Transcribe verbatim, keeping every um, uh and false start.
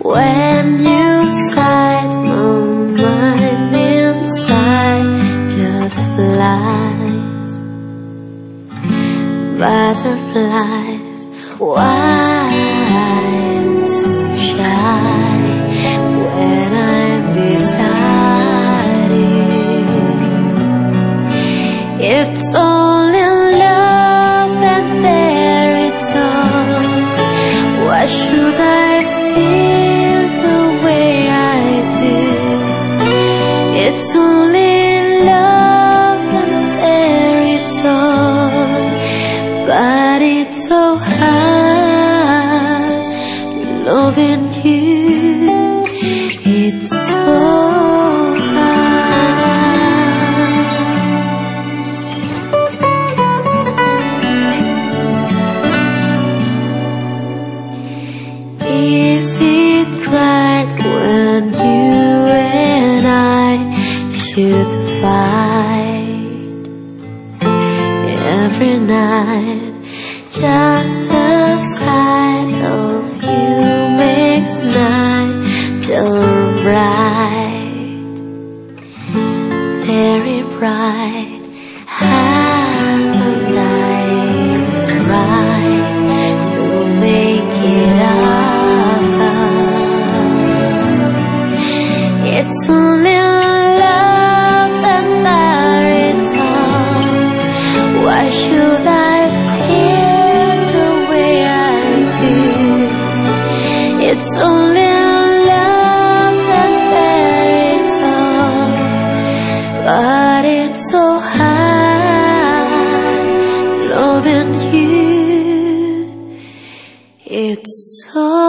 When you sighed, my mind inside just flies. Butterflies, why I'm so shy when I'm beside you. It's only love that there it's all. Why should I feel the way I do? It's only love that there it's all. But it's so hard loving you. It's so Is it right when you and I should fight every night? Just the sight of you makes night till bright, very bright. Haven't I the right to make it up? It's only love that there it's all. Why should I feel the way I do? It's only love that there it's all. But it's so hard loving you. It's so